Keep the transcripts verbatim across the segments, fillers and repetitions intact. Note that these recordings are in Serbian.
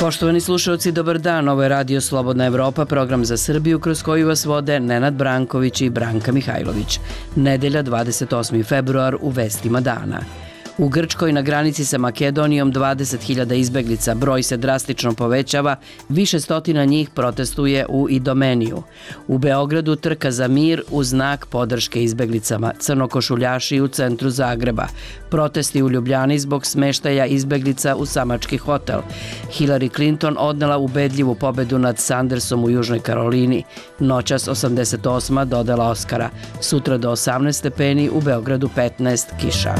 Poštovani slušalci, dobar dan. Ovo je Radio Slobodna Evropa, program za Srbiju kroz koji vas vode Nenad Branković i Branka Mihajlović. Nedelja, dvadeset osmi februar, u vestima dana. U Grčkoj na granici sa Makedonijom dvadeset hiljada izbeglica. Broj se drastično povećava, više stotina njih protestuje u Idomeniju. U Beogradu trka za mir u znak podrške izbeglicama. Crnokošuljaši u centru Zagreba. Protesti u Ljubljani zbog smeštaja izbeglica u samački hotel. Hillary Clinton odnela ubedljivu pobedu nad Sandersom u Južnoj Karolini. Noćas osamdeset osma dodela Oskara. Sutra do osamnaest stepeni, u Beogradu petnaest, kiša.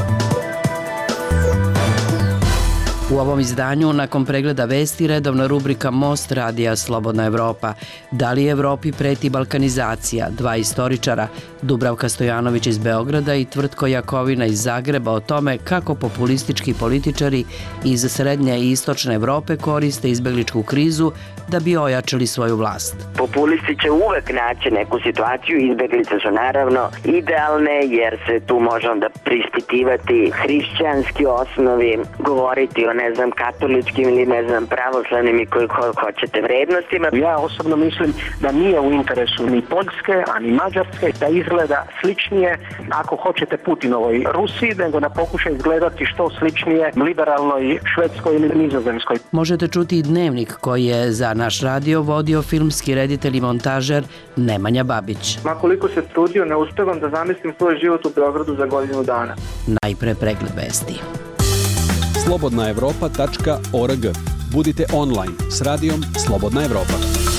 U ovom izdanju, nakon pregleda vesti, redovna rubrika Most radija Slobodna Evropa. Da li Evropi preti balkanizacija? Dva istoričara, Dubravka Stojanović iz Beograda i Tvrtko Jakovina iz Zagreba, o tome kako populistički političari iz srednje i istočne Evrope koriste izbegličku krizu da bi ojačali svoju vlast. Populisti će uvek naći neku situaciju, izbeglice su naravno idealne jer se tu može onda prispitivati hrišćanski osnovi, govoriti o ne znam katoličkim ili ne znam pravoslavnim i koji hoćete vrednostima. Ja osobno mislim da nije u interesu ni Poljske, a ni Mađarske da izgleda sličnije, ako hoćete, Putinovoj Rusiji, nego da pokuša izgledati što sličnije liberalnoj Švedskoj ili Nizozemskoj. Možete čuti i dnevnik koji je za naš radio vodio filmski reditelj i montažer Nemanja Babić. Ma koliko se trudio, ne uspevam da zamislim svoj život u Beogradu za godinu dana. Najpre pregled vesti. slobodna evropa tačka org. Budite online s radijom Slobodna Evropa.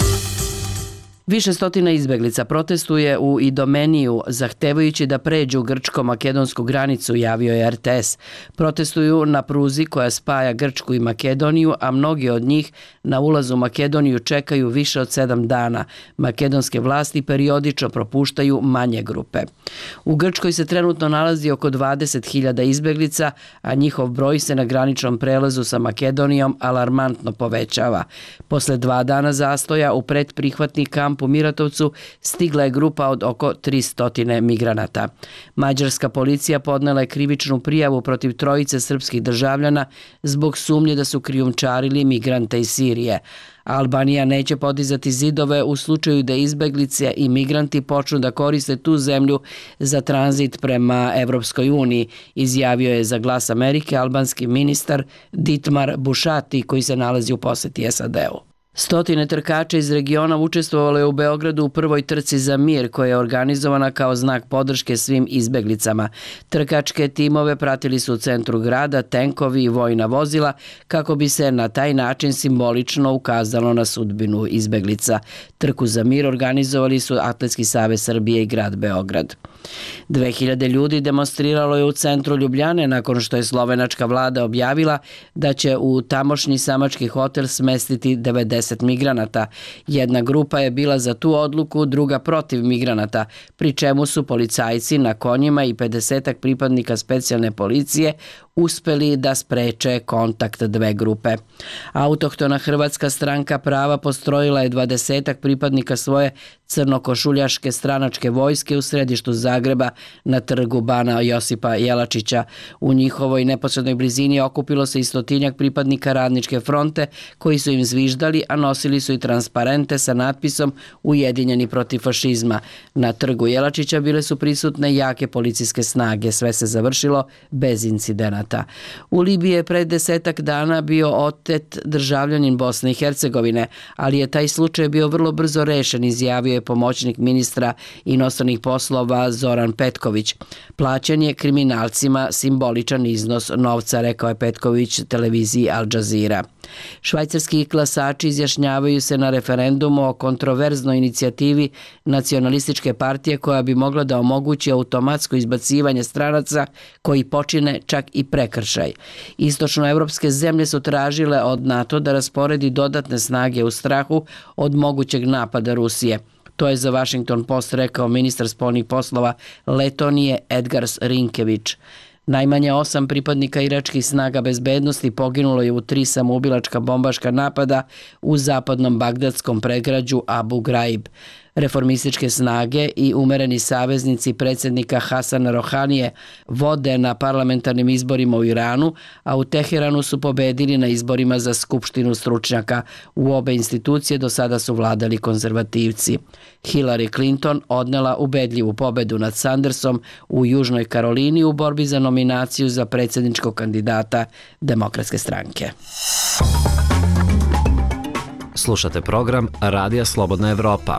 Više stotina izbeglica protestuje u Idomeniju, zahtevajući da pređu grčko-makedonsku granicu, javio je R T S. Protestuju na pruzi koja spaja Grčku i Makedoniju, a mnogi od njih na ulazu u Makedoniju čekaju više od sedam dana. Makedonske vlasti periodično propuštaju manje grupe. U Grčkoj se trenutno nalazi oko dvadeset hiljada izbeglica, a njihov broj se na graničnom prelazu sa Makedonijom alarmantno povećava. Posle dva dana zastoja u predprihvatni kamp u Miratovcu stigla je grupa od oko tristo migranata. Mađarska policija podnela je krivičnu prijavu protiv trojice srpskih državljana zbog sumnje da su krijumčarili migrante iz Sirije. Albanija neće podizati zidove u slučaju da izbeglice i migranti počnu da koriste tu zemlju za tranzit prema Evropskoj uniji, izjavio je za Glas Amerike albanski ministar Ditmar Bušati, koji se nalazi u poseti S A D-u. Stotine trkača iz regiona učestvovalo je u Beogradu u prvoj trci za mir koja je organizovana kao znak podrške svim izbeglicama. Trkačke timove pratili su u centru grada tenkovi i vojna vozila kako bi se na taj način simbolično ukazalo na sudbinu izbeglica. Trku za mir organizovali su Atletski savez Srbije i grad Beograd. Dve hiljade ljudi demonstriralo je u centru Ljubljane nakon što je slovenačka vlada objavila da će u tamošnji samački hotel smestiti devedeset migranata. Jedna grupa je bila za tu odluku, druga protiv migranata, pri čemu su policajci na konjima i pedesetak pripadnika specijalne policije uspeli da spreče kontakt dve grupe. Autohtona Hrvatska stranka prava postrojila je dvadesetak pripadnika svoje crnokošuljaške stranačke vojske u središtu Zagreba na trgu Bana Josipa Jelačića. U njihovoj neposrednoj blizini okupilo se i stotinjak pripadnika Radničke fronte koji su im zviždali, a nosili su i transparente sa natpisom Ujedinjeni protiv fašizma. Na trgu Jelačića bile su prisutne jake policijske snage. Sve se završilo bez incidenata. U Libiji je pred desetak dana bio otet državljanin Bosne i Hercegovine, ali je taj slučaj bio vrlo brzo rešen, izjavio je pomoćnik ministra inostranih poslova Zoran Petković. Plaćen je kriminalcima simboličan iznos novca, rekao je Petković televiziji Al Jazeera. Švajcarski glasači izjašnjavaju se na referendumu o kontroverznoj inicijativi nacionalističke partije koja bi mogla da omogući automatsko izbacivanje stranaca koji počine čak i prekršaj. Istočnoevropske zemlje su tražile od NATO da rasporedi dodatne snage u strahu od mogućeg napada Rusije. To je za Washington Post rekao ministar spoljnih poslova Letonije Edgars Rinkević. Najmanje osam pripadnika iračkih snaga bezbednosti poginulo je u tri samoubilačka bombaška napada u zapadnom bagdadskom predgrađu Abu Ghraib. Reformističke snage i umereni saveznici predsjednika Hasana Rohanije vode na parlamentarnim izborima u Iranu, a u Teheranu su pobedili na izborima za skupštinu stručnjaka. U obe institucije do sada su vladali konzervativci. Hillary Clinton odnela ubedljivu pobedu nad Sandersom u Južnoj Karolini u borbi za nominaciju za predsjedničkog kandidata Demokratske stranke. Slušate program Radija Slobodna Evropa.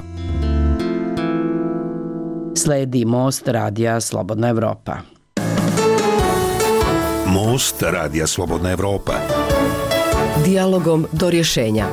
Sledi Most Radija Slobodna Evropa. Most Radija Slobodna Evropa. Dijalogom do rješenja.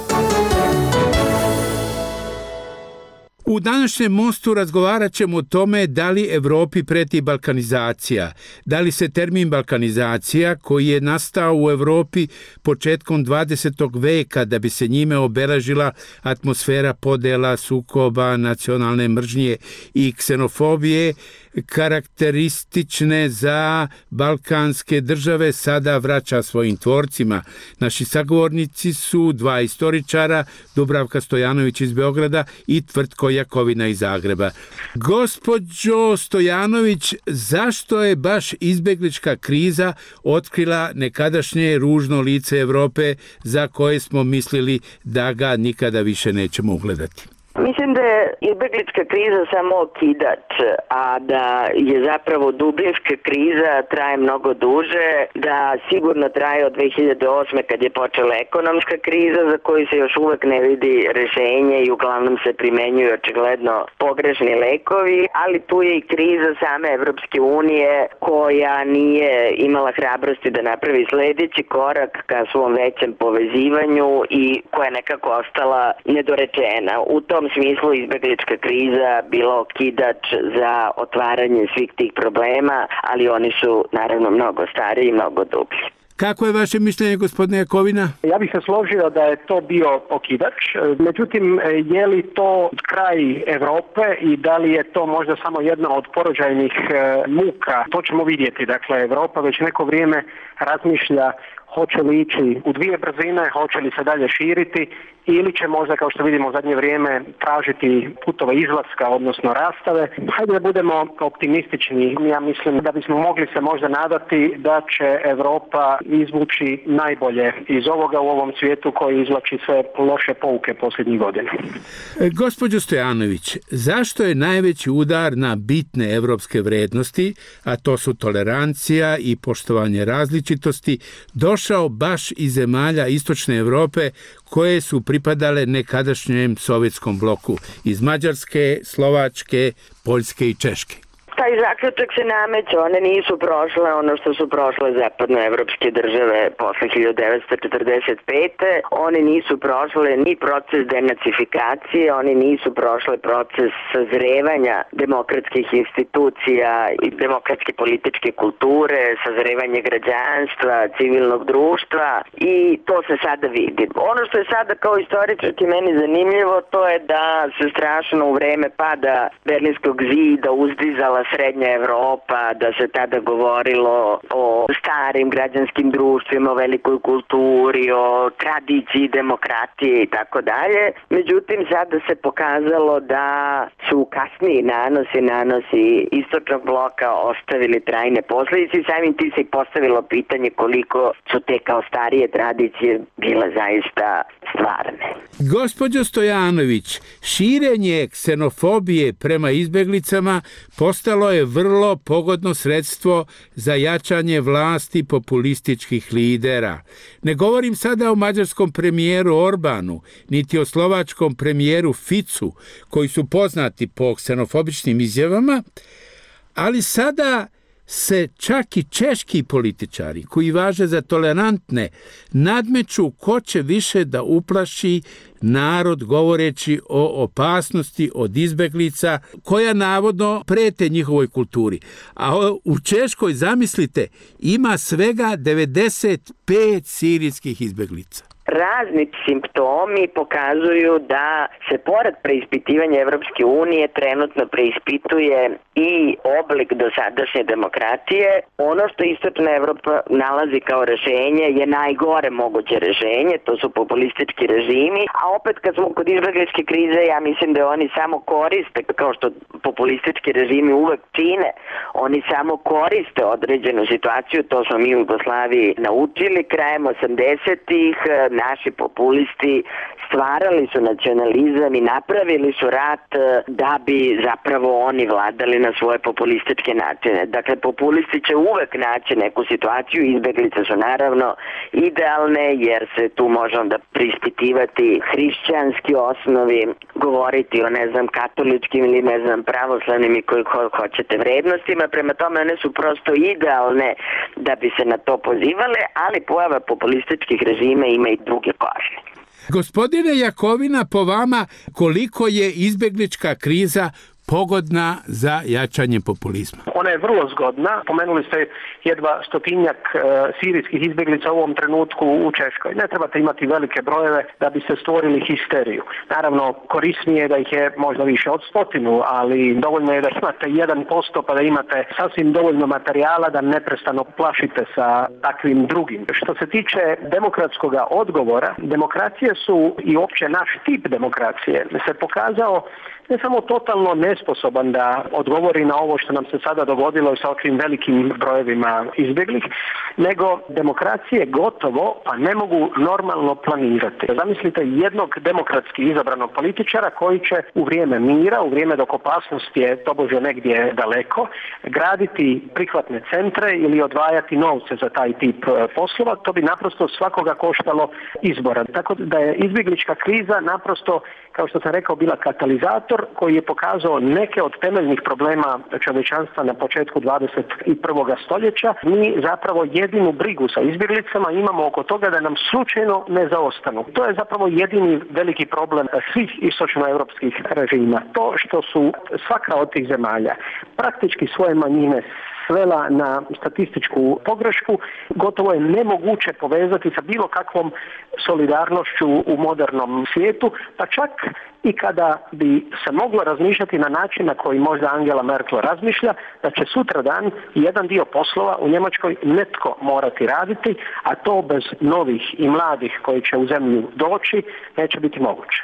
U današnjem Mostu razgovarat ćemo o tome da li Evropi preti balkanizacija, da li se termin balkanizacija koji je nastao u Evropi početkom dvadesetog veka da bi se njime obeležila atmosfera podela, sukoba, nacionalne mržnje i ksenofobije, karakteristične za balkanske države, sada vraća svojim tvorcima. Naši sagovornici su dva istoričara, Dubravka Stojanović iz Beograda i Tvrtko Jakovina iz Zagreba. Gospođo Stojanović, zašto je baš izbeglička kriza otkrila nekadašnje ružno lice Evrope za koje smo mislili da ga nikada više nećemo ugledati? Mislim da je izbeglička kriza samo okidač, a da je zapravo dubinska kriza traje mnogo duže, da sigurno traje od dve hiljade osme kad je počela ekonomska kriza za koju se još uvek ne vidi rešenje i uglavnom se primenjuju očigledno pogrešni lekovi, ali tu je i kriza same Evropske unije koja nije imala hrabrosti da napravi sledeći korak ka svom većem povezivanju i koja je nekako ostala nedorečena. U tom U tom smislu izbeglička kriza bila okidač za otvaranje svih tih problema, ali oni su naravno mnogo stariji i mnogo dublji. Kako je vaše mišljenje, gospodine Jakovina? Ja bih se složio da je to bio okidač, međutim, je li to kraj Evrope i da li je to možda samo jedna od porođajnih muka, to ćemo vidjeti. Dakle, Evropa već neko vrijeme razmišlja hoće li ići u dvije brzine, hoće li se dalje širiti ili će možda, kao što vidimo u zadnje vrijeme, tražiti putove izlaska, odnosno rastave. Hajde da budemo optimistični. Ja mislim da bismo mogli se možda nadati da će Evropa izvući najbolje iz ovoga u ovom svijetu koji izvlači sve loše pouke posljednjih godina. E, gospođo Stojanović, zašto je najveći udar na bitne evropske vrednosti, a to su tolerancija i poštovanje različitosti, došao baš iz zemalja Istočne Evrope koje su pripadale nekadašnjem sovjetskom bloku, iz Mađarske, Slovačke, Poljske i Češke? Taj zaključak se nameće, one nisu prošle ono što su prošle zapadnoevropske države posle hiljadu devetsto četrdeset pete. One nisu prošle ni proces denacifikacije, oni nisu prošle proces sazrevanja demokratskih institucija i demokratske političke kulture, sazrevanje građanstva, civilnog društva i to se sada vidi. Ono što je sada kao istoričarki meni zanimljivo, to je da se strašno u vreme pada Berlinskog zida uzdizala Srednja Evropa, da se tada govorilo o starim građanskim društvima, o velikoj kulturi, o tradiciji, demokratije i tako dalje. Međutim, sada se pokazalo da su kasniji nanosi, nanosi istočnog bloka ostavili trajne posljedice i samim tim se i postavilo pitanje koliko su te kao starije tradicije bile zaista stvarne. Gospođo Stojanović, širenje ksenofobije prema izbeglicama postalo je vrlo pogodno sredstvo za jačanje vlasti populističkih lidera. Ne govorim sada o mađarskom premijeru Orbanu, niti o slovačkom premijeru Ficu, koji su poznati po ksenofobičnim izjavama, ali sada se čak i češki političari, koji važe za tolerantne, nadmeću ko će više da uplaši narod govoreći o opasnosti od izbeglica koja navodno prete njihovoj kulturi. A u Češkoj, zamislite, ima svega devedeset pet sirijskih izbeglica. Razni simptomi pokazuju da se pored preispitivanja Evropske unije trenutno preispituje i oblik dosadašnje demokratije. Ono što Istočna Evropa nalazi kao rešenje je najgore moguće rešenje, to su populistički režimi, a opet kad smo kod izbegličke krize, ja mislim da oni samo koriste, kao što populistički režimi uvek čine, oni samo koriste određenu situaciju, to smo mi u Jugoslaviji naučili krajem osamdesetih, naši populisti stvarali su nacionalizam i napravili su rat da bi zapravo oni vladali na svoje populističke načine. Dakle, populisti će uvek naći neku situaciju, izbeglice su naravno idealne jer se tu može onda prispitivati hrišćanski osnovi, govoriti o ne znam katoličkim ili ne znam pravoslavnim i koji ho- hoćete vrednostima, prema tome one su prosto idealne da bi se na to pozivale, ali pojava populističkih režima ima i druge korijene. Gospodine Jakovina, po vama koliko je izbeglička kriza pogodna za jačanje populizma? Ona je vrlo zgodna. Pomenuli ste jedva stotinjak e, sirijskih izbjeglica u ovom trenutku u Češkoj. Ne trebate imati velike brojeve da bi se stvorili histeriju. Naravno, korisnije je da ih je možda više od stotinu, ali dovoljno je da imate jedan posto pa da imate sasvim dovoljno materijala da neprestano plašite sa takvim drugim. Što se tiče demokratskog odgovora, demokracije su i uopće naš tip demokracije se pokazao ne samo totalno nesposoban da odgovori na ovo što nam se sada dogodilo sa ovim velikim brojevima izbjeglih, nego demokracije gotovo pa ne mogu normalno planirati. Zamislite jednog demokratski izabranog političara koji će u vrijeme mira, u vrijeme dok opasnost je tobože negdje daleko, graditi prihvatne centre ili odvajati novce za taj tip poslova. To bi naprosto svakoga koštalo izbora. Tako da je izbjeglička kriza naprosto, kao što sam rekao, bila katalizator koji je pokazao neke od temeljnih problema čovječanstva na početku dvadeset prvog stoljeća. Mi zapravo jedinu brigu sa izbjeglicama imamo oko toga da nam slučajno ne zaostanu. To je zapravo jedini veliki problem svih istočnoevropskih režima. To što su svaka od tih zemalja praktički svoje manjine svela na statističku pogrešku, gotovo je nemoguće povezati sa bilo kakvom solidarnošću u modernom svijetu, pa čak i kada bi se moglo razmišljati na način na koji možda Angela Merkel razmišlja, da će sutradan jedan dio poslova u Njemačkoj netko morati raditi, a to bez novih i mladih koji će u zemlju doći neće biti moguće.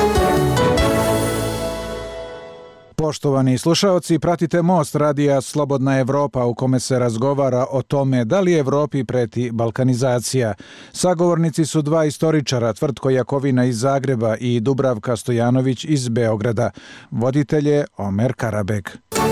Poštovani slušaoci, pratite Most radija Slobodna Evropa u kome se razgovara o tome da li Evropi preti balkanizacija. Sagovornici su dva istoričara, Tvrtko Jakovina iz Zagreba i Dubravka Stojanović iz Beograda. Voditelj je Omer Karabek.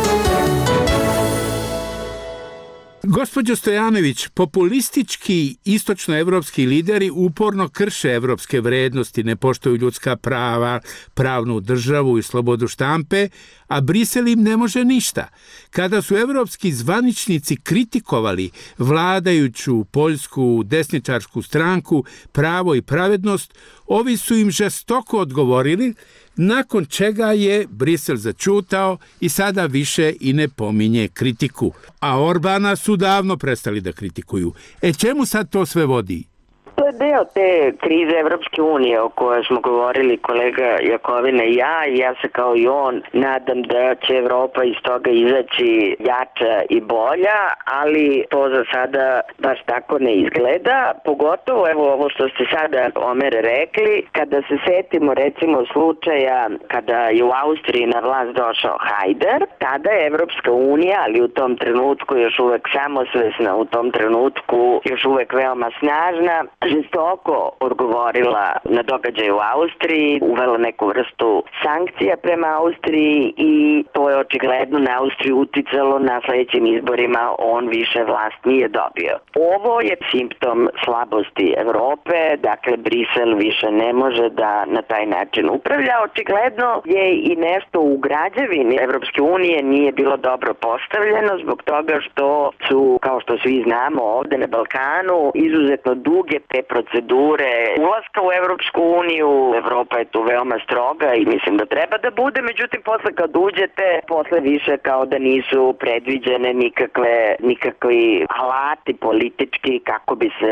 Gospođo Stojanović, populistički istočnoevropski lideri uporno krše evropske vrednosti, ne poštuju ljudska prava, pravnu državu i slobodu štampe, a Brisel im ne može ništa. Kada su evropski zvaničnici kritikovali vladajuću poljsku desničarsku stranku Pravo i pravednost, ovi su im žestoko odgovorili, nakon čega je Brisel začutao i sada više i ne pominje kritiku. A Orbana su davno prestali da kritikuju. E čemu sad to sve vodi? To je deo te krize Evropske unije o kojoj smo govorili kolega Jakovina i ja, i ja se kao i on nadam da će Evropa iz toga izaći jača i bolja, ali to za sada baš tako ne izgleda, pogotovo evo ovo što ste sada, Omere, rekli, kada se setimo recimo slučaja kada je u Austriji na vlast došao Hajder, tada je Evropska unija, ali u tom trenutku još uvek samosvesna, u tom trenutku još uvek veoma snažna, žestoko odgovorila na događaj u Austriji, uvela neku vrstu sankcija prema Austriji i to je očigledno na Austriju uticalo, na sljedećim izborima on više vlast nije dobio. Ovo je simptom slabosti Evrope, dakle Brisel više ne može da na taj način upravlja. Očigledno je i nešto u građevini Evropske unije nije bilo dobro postavljeno zbog toga što su, kao što svi znamo ovde na Balkanu, izuzetno duge te procedure ulaska u Evropsku uniju. Evropa je tu veoma stroga i mislim da treba da bude, međutim posle kad uđete, posle više kao da nisu predviđene nikakve, nikakvi alati politički kako bi se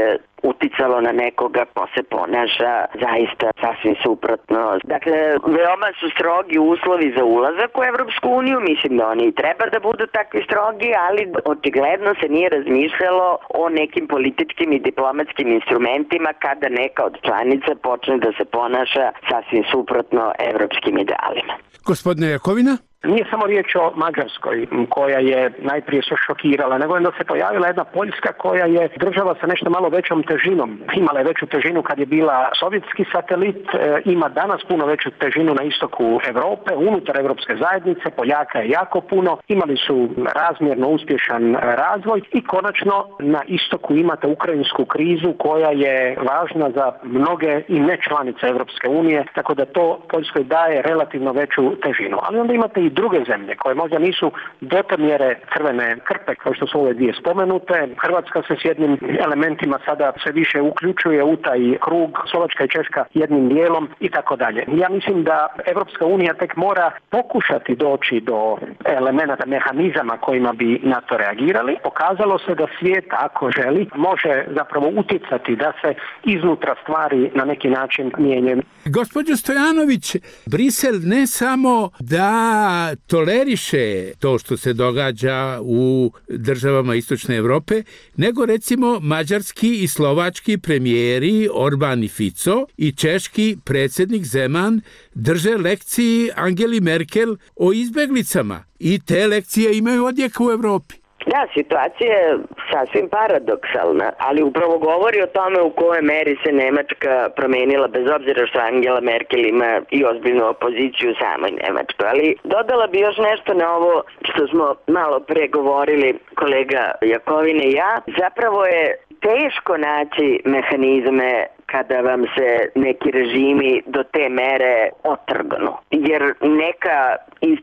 uticalo na nekoga ko se ponaša zaista sasvim suprotno. Dakle, veoma su strogi uslovi za ulazak u Evropsku uniju, mislim da oni treba da budu takvi strogi, ali očigledno se nije razmišljalo o nekim političkim i diplomatskim instrumentima kada neka od članica počne da se ponaša sasvim suprotno evropskim idealima. Gospodine Jakovina? Nije samo riječ o Mađarskoj koja je najprije se šokirala, nego da se pojavila jedna Poljska koja je država sa nešto malo većom težinom. Imala je veću težinu kad je bila sovjetski satelit, ima danas puno veću težinu na istoku Europe, unutar Europske zajednice, Poljaka je jako puno, imali su razmjerno uspješan razvoj i konačno na istoku imate ukrajinsku krizu koja je važna za mnoge i ne članice Europske unije, tako da to Poljskoj daje relativno veću težinu. Ali onda imate i druge zemlje koje možda nisu do te mjere crvene krpe kao što su ove dvije spomenute. Hrvatska se s jednim elementima sada sve više uključuje u taj krug, Slovačka i Češka jednim dijelom i tako dalje. Ja mislim da Evropska unija tek mora pokušati doći do elemenata, mehanizama kojima bi na to reagirali. Pokazalo se da svijet, ako želi, može zapravo utjecati da se iznutra stvari na neki način mijenjaju. Gospođo Stojanović, Brisel ne samo da toleriše to što se događa u državama Istočne Europe, nego recimo mađarski i slovački premijeri Orban i Fico i češki predsjednik Zeman drže lekciji Angeli Merkel o izbeglicama i te lekcije imaju odjek u Europi. Da, situacija je sasvim paradoksalna, ali upravo govori o tome u kojoj meri se Nemačka promenila, bez obzira što Angela Merkel ima i ozbiljnu opoziciju u samoj Nemačkoj. Ali dodala bi još nešto na ovo što smo malo pre govorili kolega Jakovine i ja. Zapravo je teško naći mehanizme kada vam se neki režimi do te mere otrgnu. Jer neka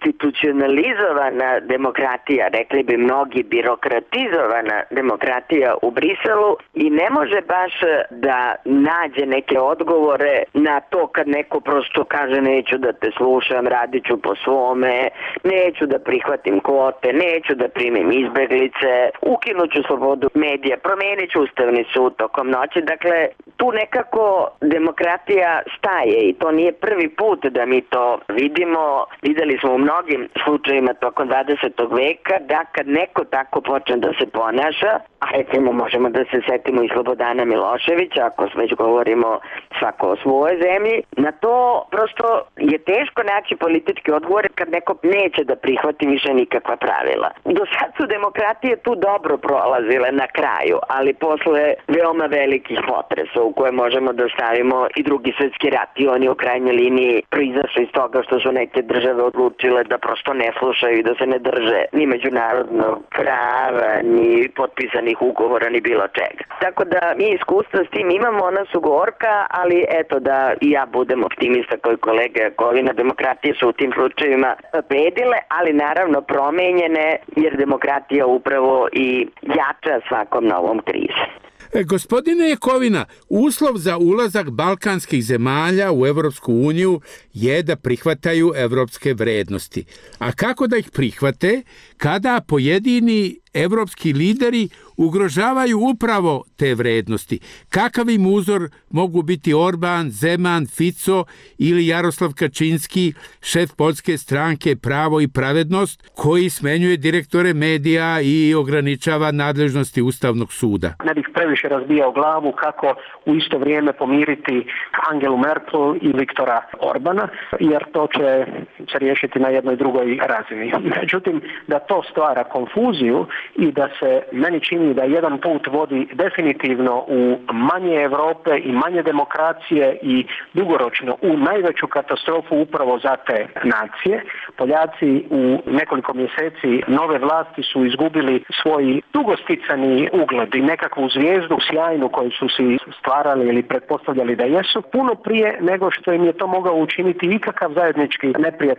institucionalizovana demokratija, rekli bi mnogi birokratizovana demokratija u Briselu i ne može baš da nađe neke odgovore na to kad neko prosto kaže neću da te slušam, radit ću po svome, neću da prihvatim kvote, neću da primim izbeglice, ukinuću slobodu medija, promenit ću Ustavni sud tokom noći. Dakle, tu nekako demokratija staje i to nije prvi put da mi to vidimo. Videli smo u mnogim slučajima tokom dvadesetog veka da kad neko tako počne da se ponaša, a recimo možemo da se setimo i Slobodana Miloševića, ako već govorimo svako o svojoj zemlji, na to prosto je teško naći politički odgovor kad neko neće da prihvati više nikakva pravila. Do sad su demokratije tu dobro prolazile na kraju, ali posle veoma velikih potresa u koje možemo da stavimo i drugi svjetski rat i oni u krajnjoj liniji proizašli iz toga što su neke države odlučile da prosto ne slušaju i da se ne drže ni međunarodnog prava, ni potpisanih ugovora, ni bilo čega. Tako da mi iskustva s tim imamo, ona su gorka, ali eto da i ja budem optimista koji kolega Jakovina, demokratije su u tim slučajevima pobedile, ali naravno promenjene jer demokratija upravo i jača svakom novom krize. E, gospodine Jakovina, uslov za ulazak balkanskih zemalja u Evropsku uniju je da prihvataju evropske vrednosti. A kako da ih prihvate kada pojedini evropski lideri ugrožavaju upravo te vrednosti? Kakav im uzor mogu biti Orban, Zeman, Fico ili Jaroslav Kačinski, šef poljske stranke Pravo i pravednost, koji smenjuje direktore medija i ograničava nadležnosti Ustavnog suda? Ne bih previše razbijao glavu kako u isto vrijeme pomiriti Angelu Merkel i Viktora Orbana, jer to će se riješiti na jednoj drugoj razini. Međutim, da to stvara konfuziju i da se meni čini da jedan put vodi definitivno u manje Europe i manje demokracije i dugoročno u najveću katastrofu upravo za te nacije. Poljaci u nekoliko mjeseci nove vlasti su izgubili svoj dugosticani ugled i nekakvu zvijezdu sjajnu koju su si stvarali ili pretpostavljali da jesu, puno prije nego što im je to mogao učiniti ikakav zajednički neprijatelj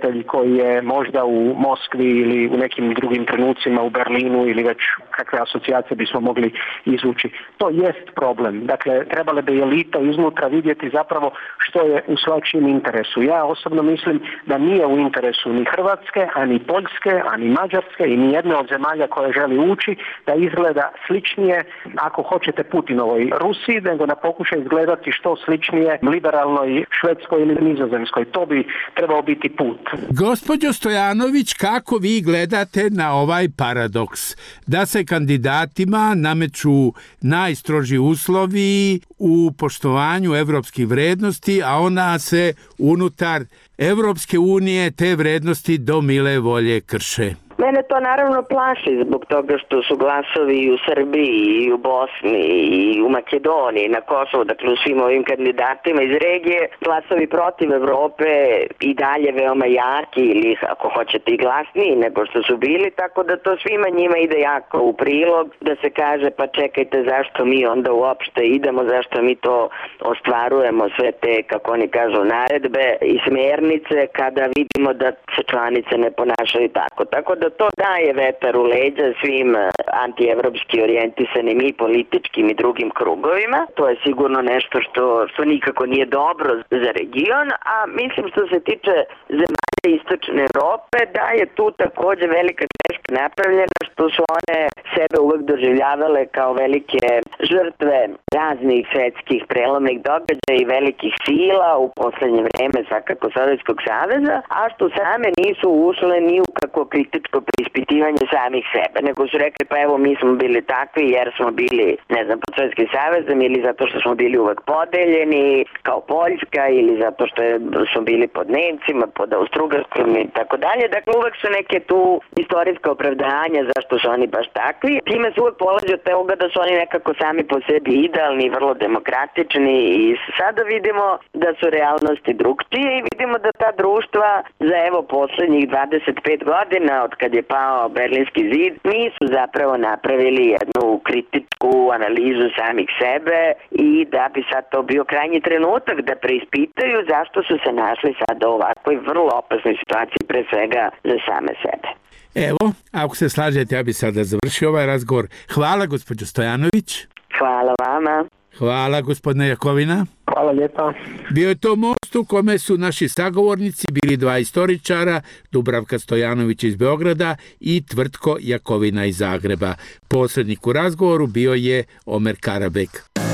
prijatelj koji je možda u Moskvi ili u nekim drugim trenucima u Berlinu ili već kakve asocijacije bismo mogli izvući. To jest problem. Dakle, trebale bi elita iznutra vidjeti zapravo što je u svačijem interesu. Ja osobno mislim da nije u interesu ni Hrvatske, ani Poljske, ani Mađarske i ni jedne od zemalja koje želi ući da izgleda sličnije, ako hoćete, Putinovoj Rusiji, nego da pokuša izgledati što sličnije liberalnoj Švedskoj ili Nizozemskoj. To bi trebao biti put. Gospođo Stojanović, kako vi gledate na ovaj paradoks? Da se kandidatima nameću najstroži uslovi u poštovanju evropskih vrednosti, a ona se unutar Evropske unije te vrednosti do mile volje krše. Mene to naravno plaši zbog toga što su glasovi i u Srbiji, i u Bosni, i u Makedoniji, na Kosovu, dakle u svim ovim kandidatima iz regije, glasovi protiv Evrope i dalje veoma jaki ili ako hoćete i glasniji nego što su bili, tako da to svima njima ide jako u prilog, da se kaže pa čekajte zašto mi onda uopšte idemo, zašto mi to ostvarujemo sve te, kako oni kažu, naredbe i smernice kada vidimo da se članice ne ponašaju tako. Tako da to daje vetar u leđa svim antievropski orijentisanim i političkim i drugim krugovima. To je sigurno nešto što, što nikako nije dobro za region, a mislim što se tiče zemalja istočne Evrope da je tu također velika greška napravljena što su one sebe uvek doživljavale kao velike žrtve raznih svetskih prelomnih događaja i velikih sila u poslednje vreme svakako Sovjetskog saveza, a što same nisu ušle ni u kako kritičko preispitivanje samih sebe, nego su rekli pa evo mi smo bili takvi jer smo bili, ne znam, pod Sovjetskim savezom ili zato što smo bili uvek podeljeni kao Poljska ili zato što smo bili pod Nemcima, pod Austrougarskom i tako dalje. Dakle, uvek su neke tu istorijska opravdanja zašto su oni baš takvi. Time se uvek polazi od toga da su oni nekako sami po sebi idealni, vrlo demokratični i sada vidimo da su realnosti drugčije i vidimo da ta društva za evo poslednjih dvadeset pet godina od kad je pao Berlinski zid nisu zapravo napravili jednu kritičku analizu samih sebe i da bi sad to bio krajnji trenutak da preispitaju zašto su se našli sada u ovakvoj vrlo opasnoj situaciji pre svega za same sebe. Evo, ako se slažete, ja bi sada završio ovaj razgovor. Hvala, gospođo Stojanović. Hvala vama. Hvala, gospodine Jakovina. Hvala lijepa. Bio je to most u kome su naši sagovornici bili dva istoričara, Dubravka Stojanović iz Beograda i Tvrtko Jakovina iz Zagreba. Posrednik u razgovoru bio je Omer Karabek.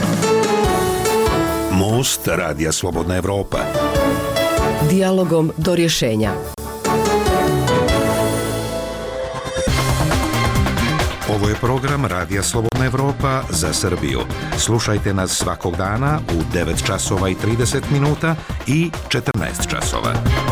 Most Radija Slobodna Evropa. Dijalogom do rješenja. Ovo je program Radija Slobodna Evropa za Srbiju. Slušajte nas svakog dana u devet časova i trideset minuta i četrnaest časova.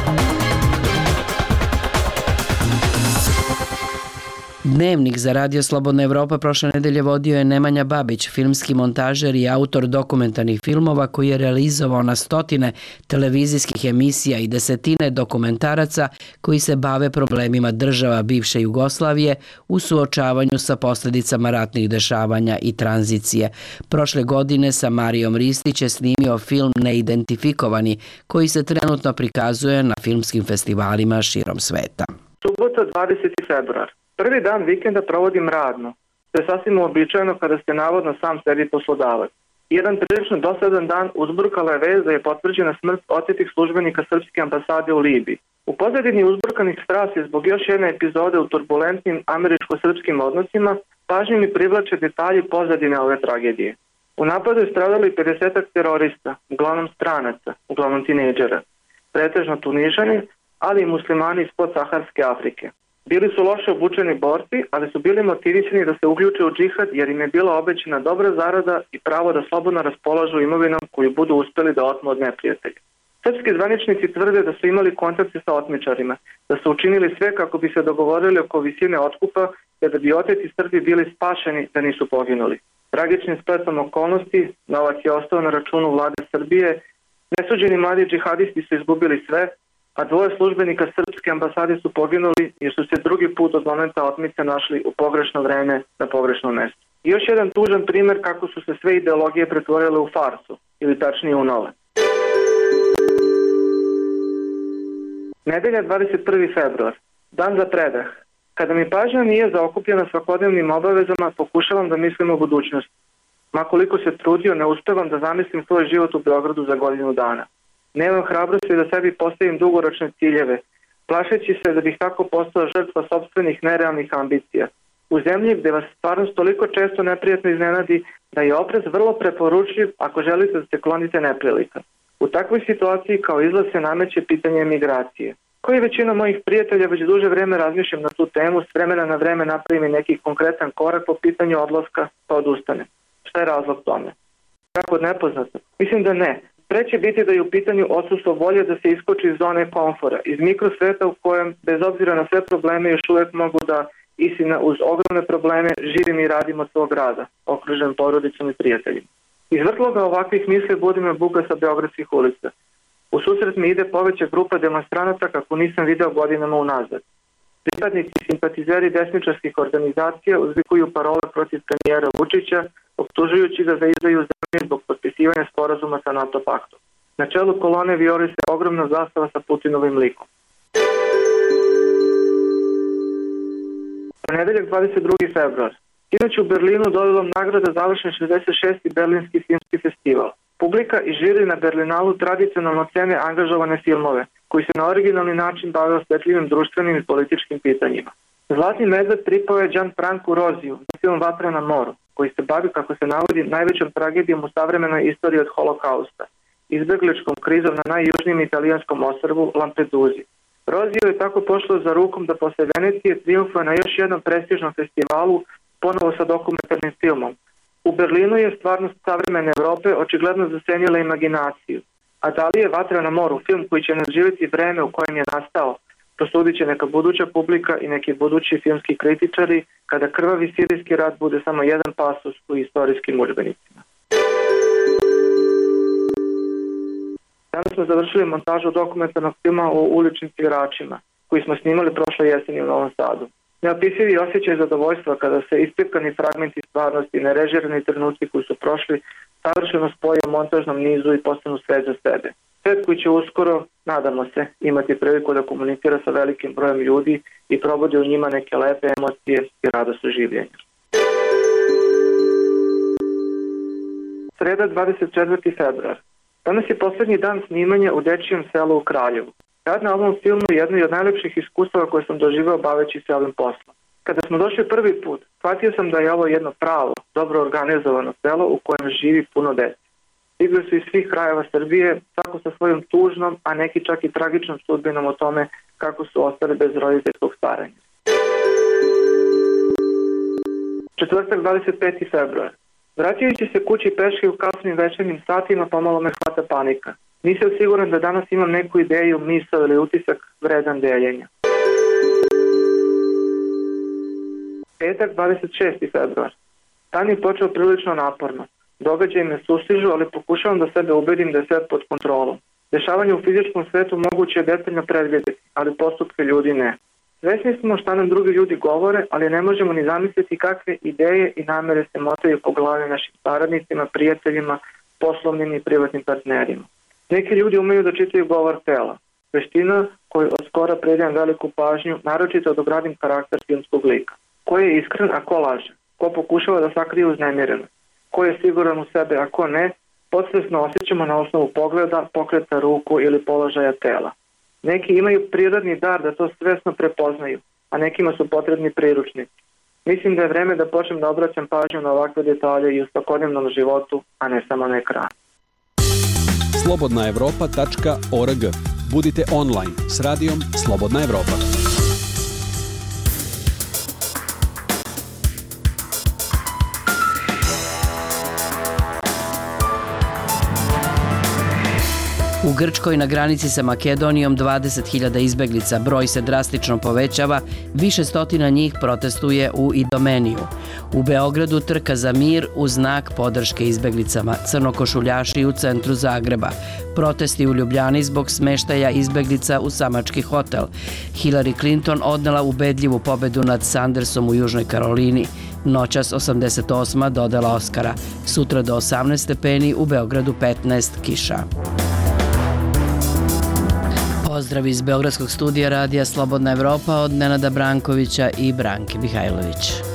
Dnevnik za Radio Slobodna Evropa prošle nedelje vodio je Nemanja Babić, filmski montažer i autor dokumentarnih filmova koji je realizovao na stotine televizijskih emisija i desetine dokumentaraca koji se bave problemima država bivše Jugoslavije u suočavanju sa posljedicama ratnih dešavanja i tranzicije. Prošle godine sa Marijom Ristić je snimio film Neidentifikovani koji se trenutno prikazuje na filmskim festivalima širom sveta. Subota dvadeseti februar. Prvi dan vikenda provodim radno. To je sasvim uobičajeno kada ste navodno sam sebi poslodavac. Jedan prilično dosadan dan uzburkala je vez da je potvrđena smrt odsjetih službenika Srpske ambasade u Libiji. U pozadini uzburkanih strasti zbog još jedne epizode u turbulentnim američko-srpskim odnosima pažnju mi privlače detalji pozadine ove tragedije. U napadu je stradali pedesetak terorista, uglavnom stranaca, uglavnom tinejdžera, pretežno Tunižani, ali i muslimani iz podsaharske Afrike. Bili su loše obučeni borci, ali su bili motivisani da se uključe u džihad jer im je bila obećana dobra zarada i pravo da slobodno raspolažu imovinom koju budu uspeli da otmu od neprijatelja. Srpski zvaničnici tvrde da su imali kontakte sa otmičarima, da su učinili sve kako bi se dogovorili oko visine otkupa, te da bi oteti Srbi bili spašeni da nisu poginuli. Tragičnim spletom okolnosti, novac je ostao na računu vlade Srbije, nesuđeni mladi džihadisti su izgubili sve, a dvoje službenika Srpske ambasade su poginuli jer su se drugi put od momenta otmice našli u pogrešno vreme na pogrešnom mjestu. I još jedan tužan primjer kako su se sve ideologije pretvorile u farsu, ili tačnije u nove. Nedelja dvadeset prvi februar. Dan za predah. Kada mi pažnja nije zaokupljena svakodnevnim obavezama, pokušavam da mislim o budućnosti. Makoliko se trudio, ne uspevam da zamislim svoj život u Beogradu za godinu dana. Nemam hrabrosti da sebi postavim dugoročne ciljeve, plašeći se da bih tako postao žrtva sopstvenih nerealnih ambicija. U zemlji gde vas stvarnost toliko često neprijatno iznenadi da je oprez vrlo preporučljiv ako želite da se klonite neprilika. U takvoj situaciji kao izlaz se nameće pitanje emigracije. Koji većina mojih prijatelja već duže vreme razmišljam na tu temu, s vremena na vreme napravim neki konkretan korak po pitanju odlaska, pa odustanem. Šta je razlog tome? Kako od nepoznatog? Mislim da ne. Pre će biti da je u pitanju odsustvo volje da se iskoči iz zone komfora, iz mikrosveta u kojem, bez obzira na sve probleme, još uvek mogu da, istina, uz ogromne probleme, živim i radim od svog rada, okružen porodicom i prijateljima. Iz vrtloga ovakvih misli budi me buka sa beogradskih ulica. U susret mi ide poveća grupa demonstranata kako nisam video godinama unazad. Pripadnici i simpatizeri desničarskih organizacija uzvikuju parole protiv premijera Vučića, optužujući ga za izdaju zemlje zbog potpisivanja sporazuma sa NATO paktom. Na čelu kolone vijori se ogromna zastava sa Putinovim likom. Ponedeljak dvadeset drugi februar. Sinoć u Berlinu dodelom nagrada završen šezdeset šesti Berlinski filmski festival. Publika i žiri na Berlinalu tradicionalno cene angažovane filmove, koji se na originalni način bave osvetljivim društvenim i političkim pitanjima. Zlatni medved pripao je Gianfrancu Roziju za film Vatra na moru, koji se bavi, kako se navodi, najvećom tragedijom u savremenoj istoriji od holokausta, izbegličkom krizom na najjužnijem italijanskom ostrvu Lampeduzi. Roziju je tako pošlo za rukom da posle Venecije triumfuje na još jednom prestižnom festivalu, ponovo sa dokumentarnim filmom. U Berlinu je stvarnost savremene Evrope očigledno zasenjila imaginaciju. A da li je Vatra na moru film koji će nadživjeti vreme u kojem je nastao, prosudit će neka buduća publika i neki budući filmski kritičari kada krvavi sirijski rat bude samo jedan pasus u istorijskim udžbenicima. Danas smo završili montažu dokumentarnog filma o uličnim igračima, koji smo snimali prošle jeseni u Novom Sadu. Neopisivi osjećaj zadovoljstva kada se ispirkani fragmenti stvarnosti i nerežirani trenuci koji su prošli savršeno spoje u montažnom nizu i postanu svet za sebe. Svet koji će uskoro, nadamo se, imati priliku da komunicira sa velikim brojem ljudi i probudi u njima neke lepe emocije i radost življenja. Sreda dvadeset četvrti februar. Danas je poslednji dan snimanja u Dečijem selu u Kraljevu. Rad na ovom filmu je jedno od najlepših iskustava koje sam doživao baveći se ovim poslom. Kada smo došli prvi put, shvatio sam da je ovo jedno pravo, dobro organizovano selo u kojem živi puno dece. Stigli su iz svih krajeva Srbije, svako sa svojom tužnom, a neki čak i tragičnom sudbinom o tome kako su ostali bez roditeljskog staranja. Četvrtak dvadeset peti februar. Vraćajući se kući peške u kasnim večernjim satima, pomalo me hvata panika. Nisam siguran da danas imam neku ideju, misao ili utisak vredan deljenja. Petak dvadeset šesti februar. Dan je počeo prilično naporno. Događaji me sustižu, ali pokušavam da sebe ubedim da je sve pod kontrolom. Dešavanje u fizičkom svetu moguće je detaljno predvidjeti, ali postupke ljudi ne. Svesni smo šta nam drugi ljudi govore, ali ne možemo ni zamisliti kakve ideje i namere se motaju po glavi našim saradnicima, prijateljima, poslovnim i privatnim partnerima. Neki ljudi umeju da čitaju govor tela, veština koju od skora predajem veliku pažnju, naročito da obradim karakter filmskog lika. Ko je iskren, a ko laže? Ko pokušava da sakrije uznemirenost? Ko je siguran u sebe, a ko ne? Podsvesno osjećamo na osnovu pogleda, pokreta ruku ili položaja tela. Neki imaju prirodni dar da to svesno prepoznaju, a nekima su potrebni priručnici. Mislim da je vreme da počnem da obraćam pažnju na ovakve detalje i u svakodnevnom životu, a ne samo na ekranu. slobodna evropa tačka org. Budite online s radijom Slobodna Evropa. U Grčkoj na granici sa Makedonijom dvadeset hiljada izbeglica, broj se drastično povećava, više stotina njih protestuje u Idomeniju. U Beogradu trka za mir u znak podrške izbeglicama, crnokošuljaši u centru Zagreba, protesti u Ljubljani zbog smeštaja izbeglica u samački hotel. Hillary Clinton odnela ubedljivu pobedu nad Sandersom u Južnoj Karolini. Noćas osamdeset osma dodela Oskara. Sutra do osamnaest stepeni, u Beogradu petnaest, kiša. Pozdrav iz Beogradskog studija Radija Slobodna Evropa od Nenada Brankovića i Branke Mihajlović.